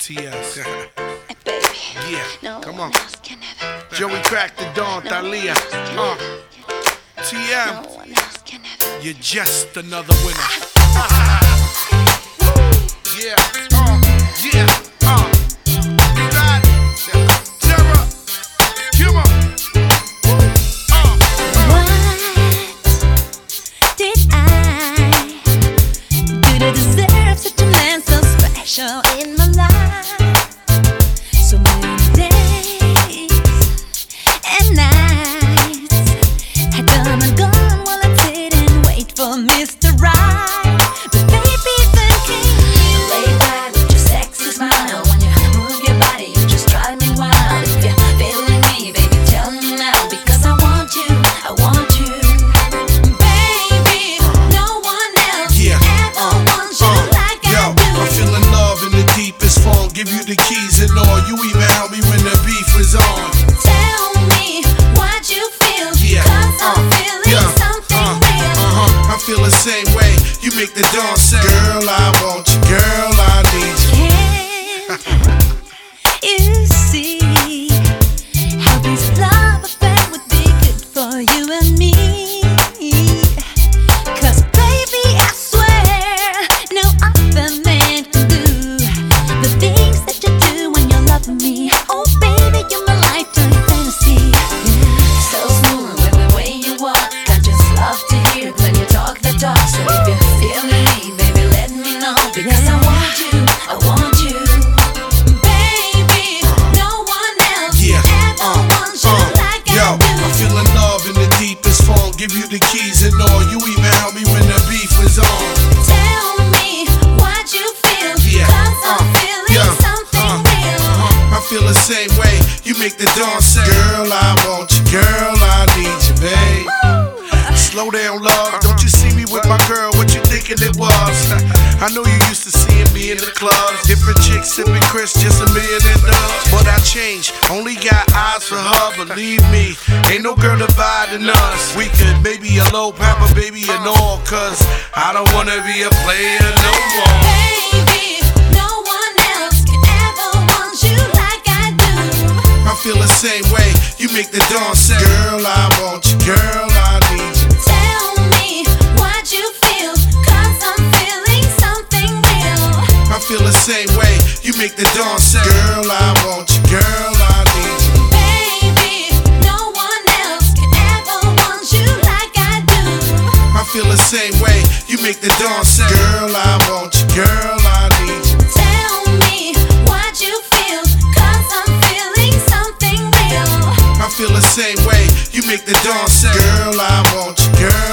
TS. Hey, baby. Yeah, No come one on. else can have it. Joey Crack the Dawn, No Thalia. one else can have it. TM, No one else can have it. you're just another winner. Yeah, yeah, You got it. Terror, come on. What did I do to deserve such a man so special in my life? So many days and nights had come and gone while I'd sit and wait for Mr. Right. But baby, then came you. Lay back with your sexy smile. When you move your body, you just drive me wild. If you're feeling me, baby, tell me now, because I want you, I want you. Baby, no one else ever wants you like I do. I'm feeling love in the deepest form. Give you the keys and all. You even help me when the beef is on. Tell me what you feel, cause I'm feeling something real. I feel the same way. You make the dawn say, girl, I want you. Girl, I need you. Can't you see how this love affair would be good for you and me? Cause baby, I swear no other man can do the things that you do when you're loving me. Oh baby, you're my lifetime fantasy. So smooth with the way you walk, I just love to hear it when you talk the talk. So if you're feeling me, baby, let me know, because I want you, I want you. Baby, no one else ever wants you like I do. I'm feeling love in the deepest form. Give you the keys and all. You even help me when the beef is on. Tell me what you feel, cause I'm feeling something real. I feel the same way. You make the dawn say, girl, I want you. Girl, I need you, babe. Slow down, love. Don't you see me with my girl? What you thinking it was? I know you used to seeing me in the clubs. Different chicks sipping Chris, just a million and dubs. But I changed, only got eyes for her. Believe me, ain't no girl dividing us. We could maybe a low papa, baby, and all. Cause I don't wanna be a player no more. Baby, no one else can ever want you like I do. I feel the same way. You make the dawn say, girl, I want you. Girl, I need you. Tell me what you feel, cause I'm feeling something real. I feel the same way. You make the dawn say, girl, I want you. Girl, I need you. Baby, no one else can ever want you like I do. I feel the same way. You make the dawn say, girl, I want you. Girl, I need you. Tell me what you feel, cause I'm feeling something real. I feel the same way. You make the dawn say, girl, I want you. Girl,